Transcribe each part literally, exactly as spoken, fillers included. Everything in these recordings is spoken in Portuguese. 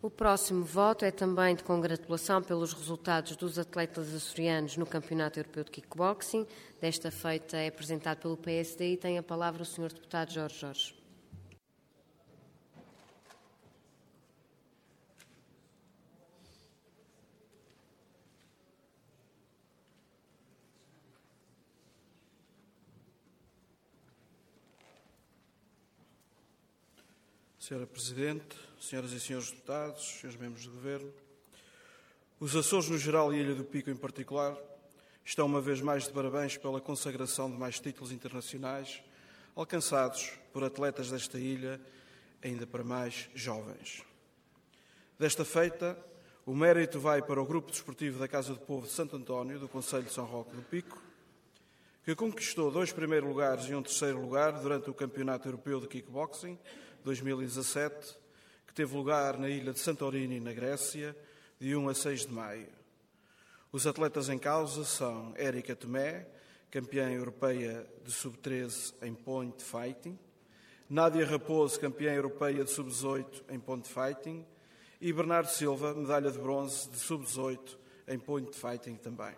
O próximo voto é também de congratulação pelos resultados dos atletas açorianos no Campeonato Europeu de Kickboxing. Desta feita é apresentado pelo P S D e tem a palavra o senhor Deputado Jorge Jorge. Senhora Presidente, senhoras e senhores deputados, senhores membros do Governo, os Açores no geral e a Ilha do Pico em particular estão uma vez mais de parabéns pela consagração de mais títulos internacionais alcançados por atletas desta ilha, ainda para mais jovens. Desta feita, o mérito vai para o Grupo Desportivo da Casa do Povo de Santo António, do Concelho de São Roque do Pico, que conquistou dois primeiros lugares e um terceiro lugar durante o Campeonato Europeu de Kickboxing dois mil e dezassete, que teve lugar na ilha de Santorini, na Grécia, de um a seis de maio. Os atletas em causa são Érica Tomé, campeã europeia de sub treze em point fighting, Nádia Raposo, campeã europeia de sub dezoito em point fighting, e Bernardo Silva, medalha de bronze de sub dezoito em point fighting também.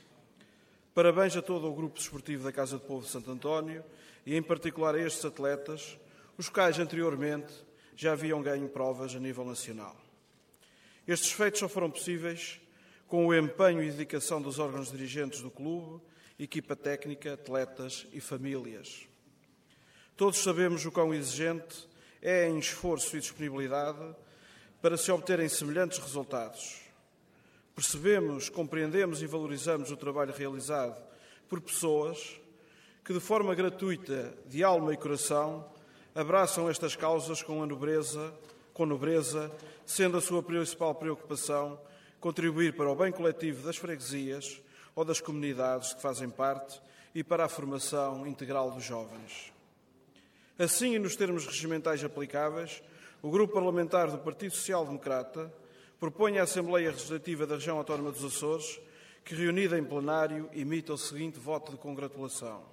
Parabéns a todo o Grupo Desportivo da Casa do Povo de Santo António e, em particular, a estes atletas, os quais anteriormente já haviam ganho provas a nível nacional. Estes feitos só foram possíveis com o empenho e dedicação dos órgãos dirigentes do clube, equipa técnica, atletas e famílias. Todos sabemos o quão exigente é em esforço e disponibilidade para se obterem semelhantes resultados. Percebemos, compreendemos e valorizamos o trabalho realizado por pessoas que, de forma gratuita, de alma e coração, abraçam estas causas com a nobreza, com nobreza, sendo a sua principal preocupação contribuir para o bem coletivo das freguesias ou das comunidades que fazem parte e para a formação integral dos jovens. Assim, e nos termos regimentais aplicáveis, o Grupo Parlamentar do Partido Social Democrata propõe à Assembleia Legislativa da Região Autónoma dos Açores que, reunida em plenário, emita o seguinte voto de congratulação.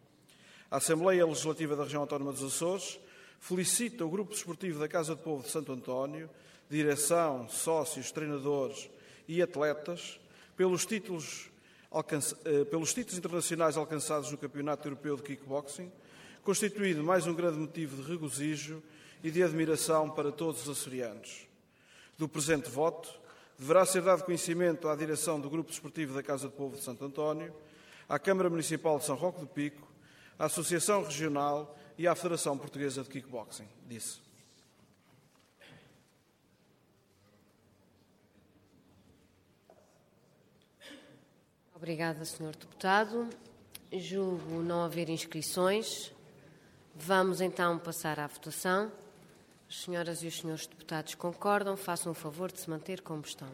A Assembleia Legislativa da Região Autónoma dos Açores felicita o Grupo Desportivo da Casa do Povo de Santo António, direção, sócios, treinadores e atletas pelos títulos, alcança, pelos títulos internacionais alcançados no Campeonato Europeu de Kickboxing, constituído mais um grande motivo de regozijo e de admiração para todos os açorianos. Do presente voto, deverá ser dado conhecimento à direção do Grupo Desportivo da Casa do Povo de Santo António, à Câmara Municipal de São Roque do Pico, à Associação Regional e à Federação Portuguesa de Kickboxing, disse. Obrigada, senhor Deputado. Julgo não haver inscrições. Vamos então passar à votação. As senhoras e os senhores deputados concordam, façam o favor de se manter como estão.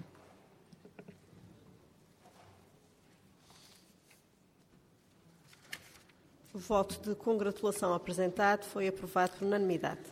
O voto de congratulação apresentado foi aprovado por unanimidade.